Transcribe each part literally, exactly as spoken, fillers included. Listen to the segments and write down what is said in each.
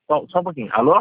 Só, só um pouquinho. Alô?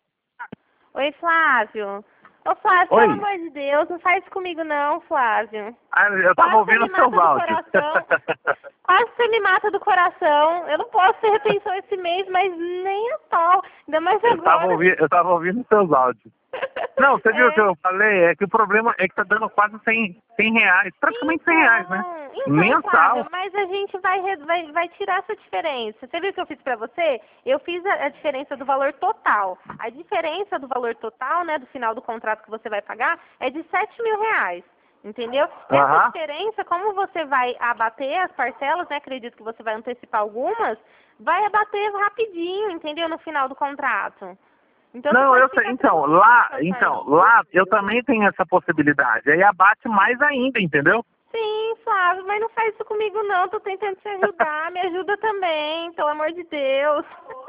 Oi, Flávio. Ô, Flávio, Oi. pelo amor de Deus, não faz isso comigo não, Flávio. Ah, eu tava Quase ouvindo você me seus mata do áudios. coração. Quase você me mata do coração. Eu não posso ter retenção esse mês, mas nem a pau. Ainda mais eu, tava agora. ouvindo, eu tava ouvindo seus áudios. Não, você viu o que É. eu falei? É que o problema é que tá dando quase cem, cem reais. Praticamente cem reais, né? Então, Mensal. Flávio, mas a gente vai, re- vai, vai tirar essa diferença. Você viu o que eu fiz pra você? Eu fiz a, a diferença do valor total. A diferença do valor total, né, do final do contrato que você vai pagar, é de sete mil reais. Entendeu? Essa Aham. diferença, como você vai abater as parcelas, né? Acredito que você vai antecipar algumas, vai abater rapidinho, entendeu? No final do contrato. Então, você Não, pode eu sei. ficar Então, tranquilo lá, quanto a então, isso. lá eu também tenho essa possibilidade. Aí abate mais ainda, entendeu? Sim, Flávio, mas não faz isso comigo não. Tô tentando te ajudar. Me ajuda também, pelo amor de Deus.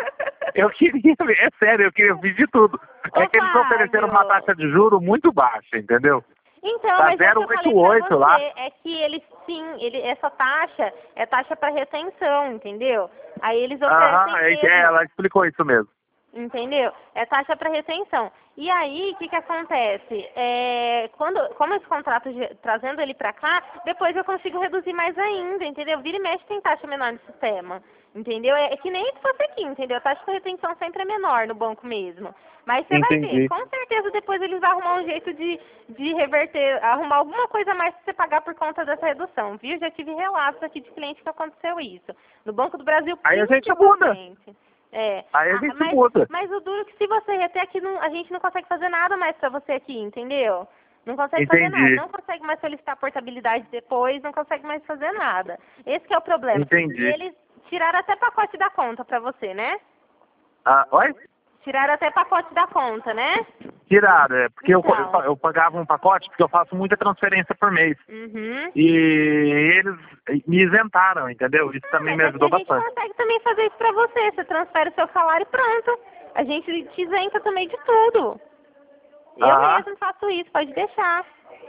Eu queria, é sério, eu queria pedir tudo. Ô, É que eles ofereceram uma Flávio. taxa de juro muito baixa, entendeu? Então, Tá mas é o que eu falei pra zero oito oito lá. você, é que eles sim, ele, essa taxa é taxa para retenção, entendeu? Aí eles oferecem Aham, é, é, mesmo. ela explicou isso mesmo. Entendeu? É taxa para retenção. E aí, o que que acontece? É, quando, como esse contrato, ge- trazendo ele para cá, depois eu consigo reduzir mais ainda, entendeu? Vira e mexe tem taxa menor no sistema, entendeu? É, é que nem se fosse aqui, entendeu? A taxa de retenção sempre é menor no banco mesmo. Mas você vai ver, Entendi. com certeza depois eles vão arrumar um jeito de, de reverter, arrumar alguma coisa a mais para você pagar por conta dessa redução, viu? Já tive relatos aqui de cliente que aconteceu isso. No Banco do Brasil, Aí a gente muda. principalmente. É, Aí a ah, gente mas, muda. mas o duro é que se você reter aqui, não, a gente não consegue fazer nada mais pra você aqui, entendeu? Não consegue fazer nada, Entendi. não consegue mais solicitar portabilidade depois, não consegue mais fazer nada. Esse que é o problema. Entendi. E eles tiraram até pacote da conta pra você, né? Ah, oi? Tiraram até pacote da conta, né? Tiraram, é, porque eu, Então. eu, eu pagava um pacote, porque eu faço muita transferência por mês. Uhum. E eles me isentaram, entendeu? Isso Ah, também mas me aqui ajudou a gente bastante. consegue também fazer isso pra você. Você transfere o seu salário e pronto. A gente te isenta também de tudo. Eu Aham. mesmo faço isso, pode deixar.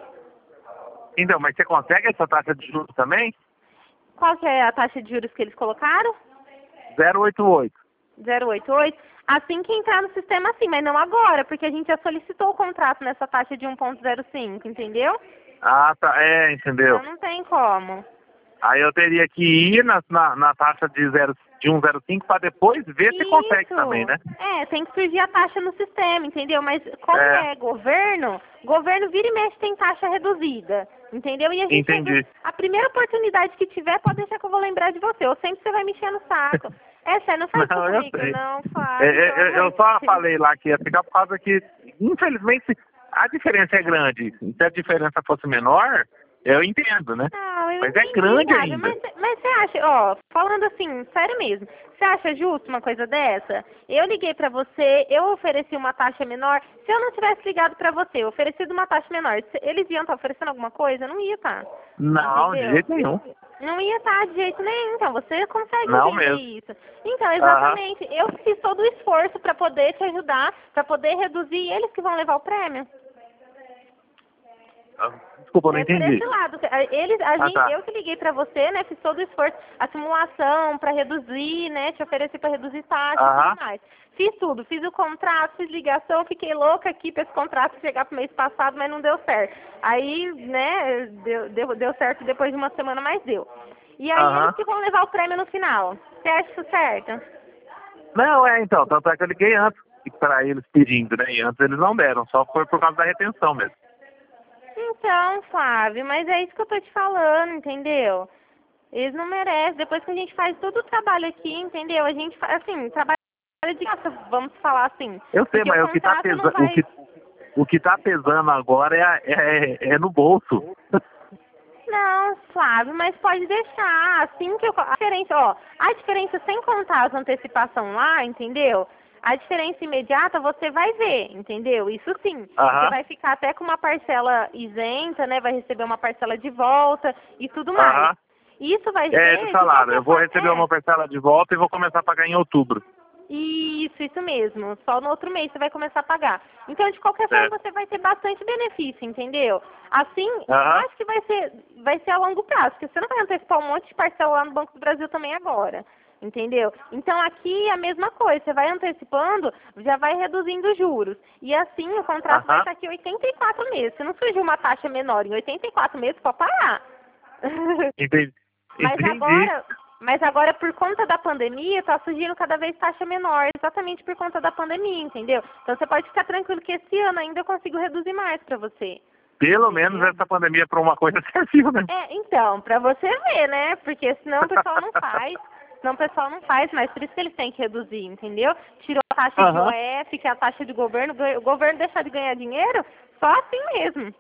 Então, mas você consegue essa taxa de juros também? Qual que é a taxa de juros que eles colocaram? zero oito oito. zero oito oito? Assim que entrar no sistema, sim, mas não agora, porque a gente já solicitou o contrato nessa taxa de um ponto zero cinco, entendeu? Ah, tá. É, entendeu? Então não tem como. Aí eu teria que ir na, na, na taxa de, zero, de um zero cinco para depois ver se consegue também, Isso. né? É, tem que surgir a taxa no sistema, entendeu? Mas como É, é governo, governo vira e mexe tem taxa reduzida, entendeu? E a gente entendi. reduz. A primeira oportunidade que tiver, pode deixar que eu vou lembrar de você. Ou sempre você vai me encher no saco. É sério, não faz isso Não, eu comigo, sei. não, É, Flávio, é, pelo é, amor eu de só Deus. falei lá que ia ficar por causa que, infelizmente, a diferença é grande. Se a diferença fosse menor, eu entendo, né? Não, eu Mas é entendi, grande Flávio, ainda. mas, mas você acha, ó, falando assim, sério mesmo, você acha justo uma coisa dessa? Eu liguei pra você, eu ofereci uma taxa menor, se eu não tivesse ligado pra você, oferecido uma taxa menor, se- eles iam estar oferecendo alguma coisa? Não ia estar, Não, de entendeu? jeito nenhum. Não ia estar de jeito nenhum, então você consegue Não entender mesmo. isso. Então, Aham. exatamente, eu fiz todo o esforço pra poder te ajudar, pra poder reduzir, e eles que vão levar o prêmio. Desculpa, eu não É por esse entendi. lado. Eles, a Ah, gente, tá. eu que liguei pra você, né? Fiz todo o esforço, a simulação pra reduzir, né? Te ofereci pra reduzir taxa e Aham. tudo mais. Fiz tudo, fiz o contrato, fiz ligação, fiquei louca aqui pra esse contrato chegar pro mês passado, mas não deu certo. Aí, né, deu, deu, deu certo depois de uma semana, mas deu. E aí eles Aham. que vão levar o prêmio no final. Você acha isso certo? Não, é, então, tanto é que eu liguei antes para eles pedindo, né? E antes eles não deram, só foi por causa da retenção mesmo. Então, Flávio, mas é isso que eu tô te falando, entendeu? Eles não merecem. Depois que a gente faz todo o trabalho aqui, entendeu? A gente faz, assim, trabalho de graça, vamos falar assim. Eu sei, Porque o mas o que tá contrato não pesando, o vai... que, o que tá pesando agora é, a- é, é no bolso. Não, Flávio, mas pode deixar. Assim que eu... A diferença, ó, a diferença sem contar as antecipação lá, entendeu? A diferença imediata você vai ver, entendeu? Isso sim. Você Aham, vai ficar até com uma parcela isenta, né? Vai receber uma parcela de volta e tudo mais. aham. Isso vai É, eles ser, de falaram, qualquer eu vou forma... receber É. uma parcela de volta e vou começar a pagar em outubro. Isso, isso mesmo. Só no outro mês você vai começar a pagar. Então, de qualquer forma, Certo. você vai ter bastante benefício, entendeu? Assim, eu Aham. acho que vai ser, vai ser a longo prazo, porque você não vai antecipar um monte de parcela lá no Banco do Brasil também agora. entendeu? Então aqui é a mesma coisa, você vai antecipando, já vai reduzindo os juros. E assim o contrato vai Aham. estar aqui oitenta e quatro meses. Se não surgir uma taxa menor em oitenta e quatro meses, pode parar. Entendi. Mas Entendi. agora, mas agora por conta da pandemia, tá surgindo cada vez taxa menor, exatamente por conta da pandemia, entendeu? Então você pode ficar tranquilo que esse ano ainda eu consigo reduzir mais para você. Pelo menos essa pandemia para uma coisa serviu, né? É, então, pra você ver, né? Porque senão o pessoal não faz, senão o pessoal não faz, mas por isso que eles têm que reduzir, entendeu? Tirou a taxa de Aham. O F, que é a taxa de governo, o governo deixar de ganhar dinheiro, só assim mesmo.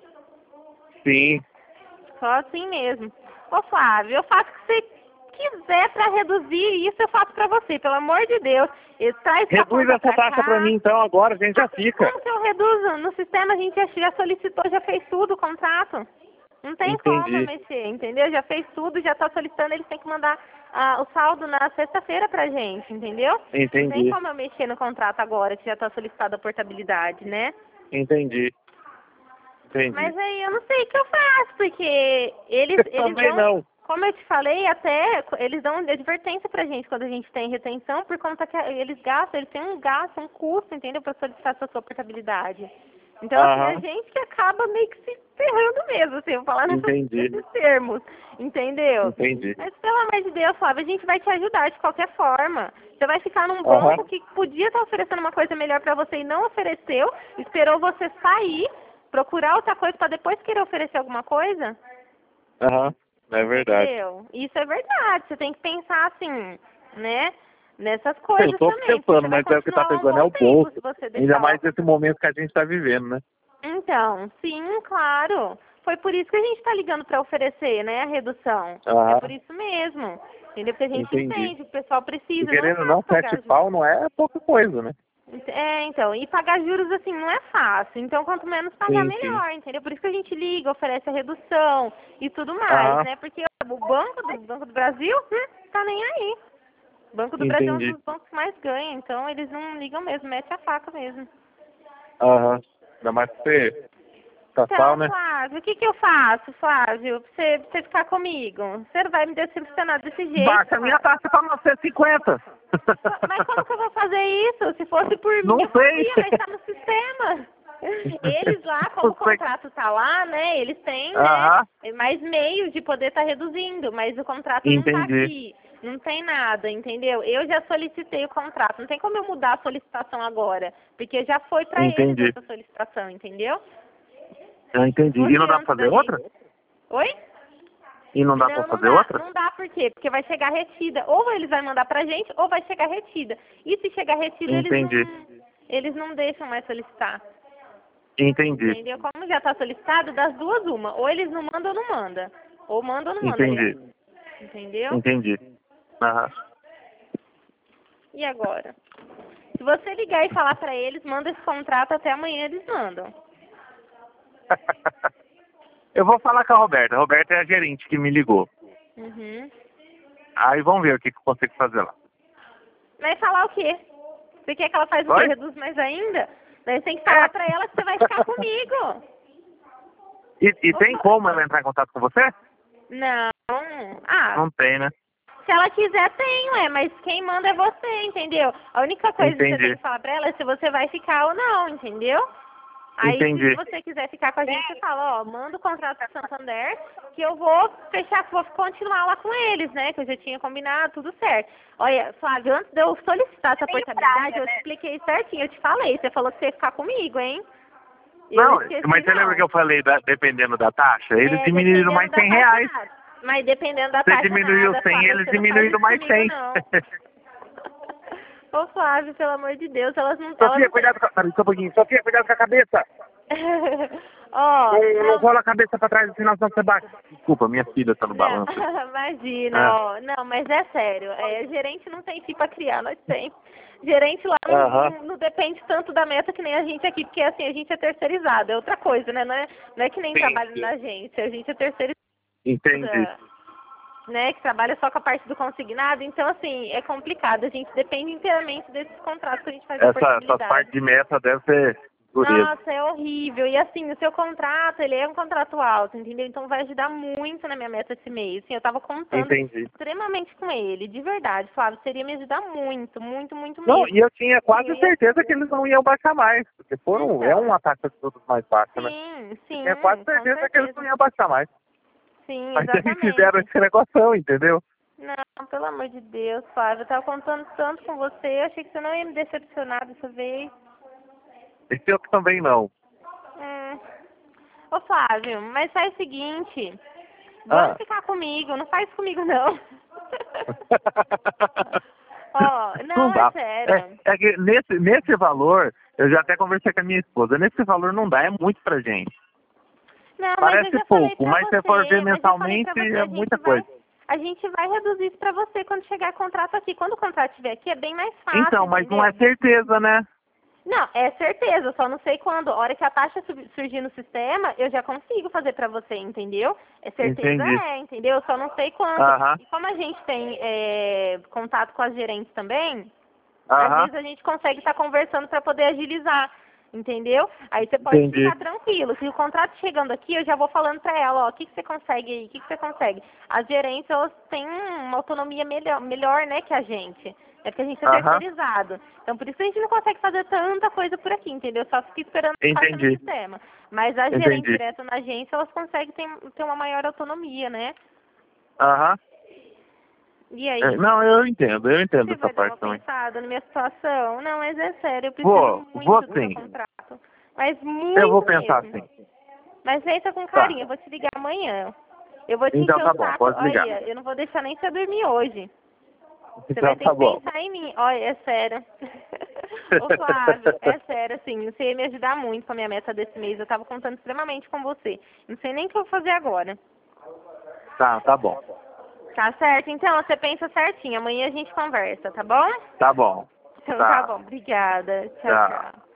Sim. Só assim mesmo. Ô Flávio, eu faço o que você quiser pra reduzir isso, eu faço pra você, pelo amor de Deus. E traz sua Reduz conta essa pra taxa cá. para mim então agora, a gente já fica. Como que eu reduzo? No sistema a gente já, já solicitou, já fez tudo o contrato. Não tem como Entendi. mexer, entendeu? Já fez tudo, já tá solicitando, eles têm que mandar ah, o saldo na sexta-feira pra gente, entendeu? Não tem Entendi. como eu mexer no contrato agora, que já tá solicitada a portabilidade, né? Entendi. Entendi. Mas aí eu não sei o que eu faço, porque eles, Eu eles também dão, não. como eu te falei, até eles dão advertência pra gente quando a gente tem retenção, por conta que eles gastam, eles têm um gasto, um custo, entendeu? Pra solicitar essa sua portabilidade. Então, assim, Aham. a gente que acaba meio que se ferrando mesmo, assim, vou falar nessas- Entendi. nesses termos, entendeu? Entendi. Mas, pelo amor de Deus, Flávio, a gente vai te ajudar de qualquer forma. Você vai ficar num Aham. banco que podia estar oferecendo uma coisa melhor pra você e não ofereceu, esperou você sair, procurar outra coisa pra depois querer oferecer alguma coisa. Aham. É verdade. Entendeu? Isso é verdade, você tem que pensar assim, né? Nessas coisas Eu tô também. porque pensando, vai mas é o que tá continuar um pegando é bom o tempo bolso. se você Ainda deixar mais o- nesse momento que a gente tá vivendo, né? Então, sim, claro. Foi por isso que a gente está ligando para oferecer, né, a redução. Aham. É por isso mesmo. Entendeu? Porque a gente Entendi. entende, o pessoal E precisa, querendo ou não é não, fácil sete pagar pau juros. não é pouca coisa, né? É, então, e pagar juros assim não é fácil. Então, quanto menos pagar, Sim, sim. melhor, entendeu? Por isso que a gente liga, oferece a redução e tudo mais, Aham. né? Porque o Banco do, Banco do Brasil, hum, tá nem aí. O Banco do Brasil é um Entendi. dos bancos que mais ganha, então eles não ligam mesmo, mete a faca mesmo. Aham. Ainda mais que você tá sal, Então, né? Flávio, o que que eu faço, Flávio, pra você, pra você ficar comigo? Você não vai me decepcionar desse jeito, Baixa a minha Flávio. taxa pra novecentos e cinquenta. Mas como que eu vou fazer isso? Se fosse por mim, Não eu sei. fazia, mas tá no sistema. Eles lá, como Não o sei. contrato tá lá, né, eles têm, né, Aham. mais meios de poder estar reduzindo, mas o contrato não tá Entendi. aqui. Não tem nada, entendeu? Eu já solicitei o contrato. Não tem como eu mudar a solicitação agora, porque já foi pra eles Entendi. essa solicitação, entendeu? Eu entendi. E não dá pra Adianta da fazer outra? gente. Oi? E não dá Não, pra não fazer dá, outra? não dá por quê? Porque vai chegar retida. Ou eles vão mandar pra gente, ou vai chegar retida. E se chegar retida, eles Entendi. não, eles não deixam mais solicitar. Entendi. Entendeu? Como já tá solicitado, das duas uma. Ou eles não mandam ou não manda. Ou manda ou não manda. Entendi. Entendeu? Entendi. Aham. E agora? Se você ligar e falar pra eles, manda esse contrato até amanhã, eles mandam. Eu vou falar com a Roberta. A Roberta é a gerente que me ligou. Uhum. Aí vamos ver o que, que eu consigo fazer lá. Mas falar o quê? Você quer que ela faz o quê? Oi? Reduz mais ainda? Daí você tem que falar É. pra ela que você vai ficar comigo. E, e tem como ela entrar em contato com você? Não. Ah, Não tem, né? se ela quiser, tem, ué, mas quem manda é você, entendeu? A única coisa que você Entendi. tem que falar pra ela é se você vai ficar ou não, entendeu? Aí, Entendi. se você quiser ficar com a gente, você fala, ó, manda o contrato do Santander, que eu vou fechar, vou continuar lá com eles, né? Que eu já tinha combinado, tudo certo. Olha, Flávio, antes de eu solicitar essa portabilidade, eu te expliquei certinho, eu te falei, você falou que você ia ficar comigo, hein? Eu Não, esqueci, mas você não. lembra que eu falei, da- dependendo da taxa? Eles É, diminuíram dependendo mais da cem taxa, reais. nada. Mas dependendo da Você taxa, diminuiu nada, cem, Flávio, eles você não faz diminuíram isso mais comigo, cem. não. Ô, Flávio, pelo amor de Deus, elas não... Sofia, Elas... cuidado com a... Peraí, só um pouquinho. Sofia, cuidado com a cabeça. Ó, Não, não não... rola a cabeça pra trás, senão você bate. Desculpa, minha filha tá no Não, balanço. imagina, Ah. ó. Não, mas é sério. É, gerente não tem filho pra criar, nós tem. Gerente lá não, Aham. não, não depende tanto da meta que nem a gente aqui, porque assim, a gente é terceirizado, é outra coisa, né? Não é, não é que nem Sim, trabalha sim. na agência, a gente é terceirizado, Entendi. né? Que trabalha só com a parte do consignado, então assim, é complicado, a gente depende inteiramente desses contratos que a gente faz de Essa, essa portabilidade. parte de meta deve ser dureza. Nossa, é horrível. E assim, o seu contrato, ele é um contrato alto, entendeu? Então vai ajudar muito na minha meta esse mês. Assim, eu tava contando Entendi. extremamente com ele, de verdade, Flávio. Seria me ajudar muito, muito, muito Não, mesmo. e eu tinha quase Sim, eu ia- certeza que eles não iam baixar mais, porque foram, é Então. uma taxa de juros mais baixa, né? Sim, Eu sim, tinha quase com certeza que eles não certeza. iam baixar mais. Sim, Mas eles exatamente. fizeram esse negócio, entendeu? Não, pelo amor de Deus, Flávio. Eu tava contando tanto com você, eu achei que você não ia me decepcionar dessa vez. Esse eu também não. Hum. Ô, Flávio, mas faz o seguinte. Vamos Ah. ficar comigo, não faz comigo não. Ó, não, Não dá. é sério. É, é que nesse, nesse valor, eu já até conversei com a minha esposa, nesse valor não dá, é muito pra gente. Não, mas Parece eu já falei pouco, pra mas você, se for ver mas eu falei mensalmente, pra você, é a muita gente vai, coisa. a gente vai reduzir isso pra você quando chegar contrato aqui. Quando o contrato estiver aqui é bem mais fácil, Então, mas entendeu? não é certeza, né? Não, é certeza, só não sei quando. A hora que a taxa sub- surgir no sistema, eu já consigo fazer pra você, entendeu? É certeza, Entendi. é, entendeu? Eu só não sei quando. Aham. E como a gente tem é, contato com as gerentes também, às Aham. vezes a gente consegue estar conversando para poder agilizar, entendeu? Aí você pode Entendi. ficar tranquilo. Se o contrato chegando aqui, eu já vou falando para ela, ó, o que, que você consegue aí, o que, que você consegue. As gerentes, elas têm uma autonomia melhor, melhor, né, que a gente. É porque a gente é Aham. terceirizado. Então, por isso que a gente não consegue fazer tanta coisa por aqui, entendeu? Só fica esperando a taxa no Entendi. sistema. Mas as Entendi. gerentes direto na agência, elas conseguem ter, ter uma maior autonomia, né? Aham. E aí? É, não, eu entendo, eu entendo Você essa vai dar uma parte também. pensada na minha situação? Não, mas é sério, eu preciso Vou, muito vou do seu sim. contrato. Mas muito Eu vou pensar mesmo. sim. Mas pensa com Tá. carinho, eu vou te ligar amanhã. Eu vou te Então encher tá o bom, saco. pode ligar. Olha, eu não vou deixar nem você dormir hoje. Você Então vai ter tá que bom. pensar em mim. Olha, é sério. Ô Flávio, é sério, assim, você ia me ajudar muito com a minha meta desse mês. Eu tava contando extremamente com você. Não sei nem o que eu vou fazer agora. Tá, tá bom. Tá certo? Então, você pensa certinho. Amanhã a gente conversa, tá bom? Tá bom. Então Tá. tá bom. Obrigada. Tchau, Tá. tchau.